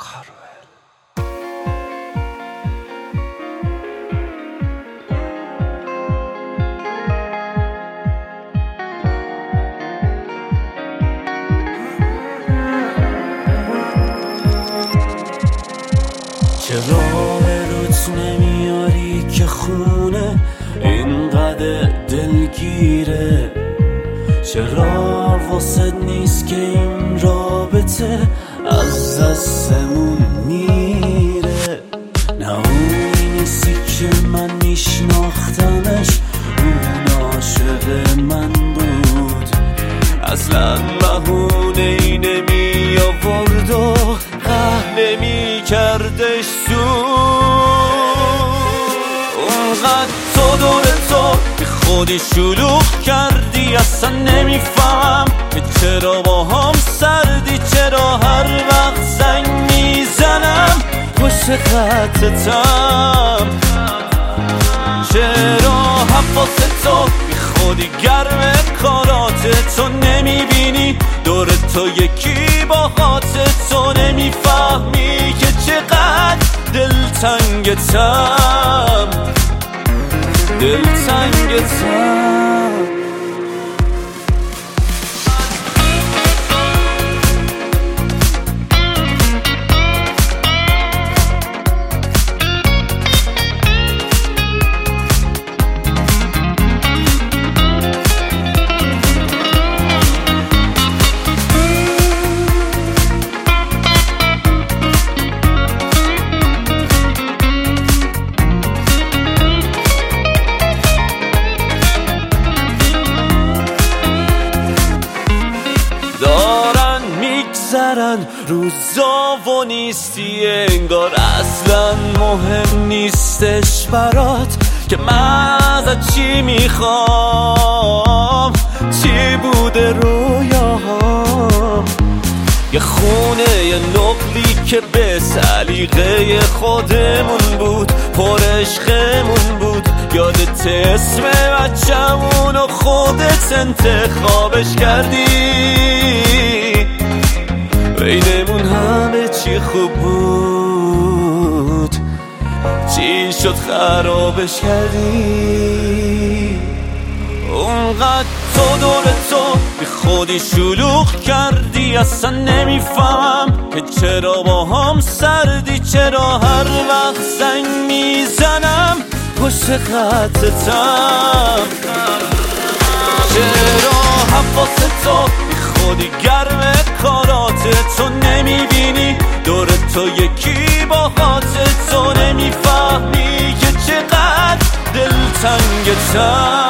کاروئل. چرا روت نمیاری که خونه اینقدر دلگیره؟ چرا واسه نیست که این رابطه از دستمون میره؟ نه اونی نیستی که من میشناختمش، اون عاشق من بود. اصلا بهونه ای نمی آورد و قهر نمی کردش اونقدر تو دور تو که خودی شلوغ کردی. اصلا نمیفهم که چرا با هم سردی، چرا هر وقت زنگ میزنم پشت خطتم، چرا حواس تو بی خودی گرم کارات تو نمیبینی دور تو یکی با خاطر تو نمیفهمی که چقدر دلتنگتم دلتنگتم. روزا و نیستی انگار اصلا مهم نیستش برات که من ازت چی میخوام، چی بوده رویاهام. یه خونه یه نقلی که به سلیقه خودمون بود، پر عشقمون بود. یادت اسم بچمون و خودت انتخابش کردی، بینمون همه چی خوب بود، چی شد خرابش کردی؟ اونقدر تو دور تو بی خودی شلوغ کردی. اصلا نمیفهم که چرا با هم سردی، چرا هر وقت زنگ میزنم پشت خطتم، چرا حواس تو بی خودی گرم کارات تو نمیبینی دور تو یکی با خاطر تو نمیفهمی که چقدر دلتنگتم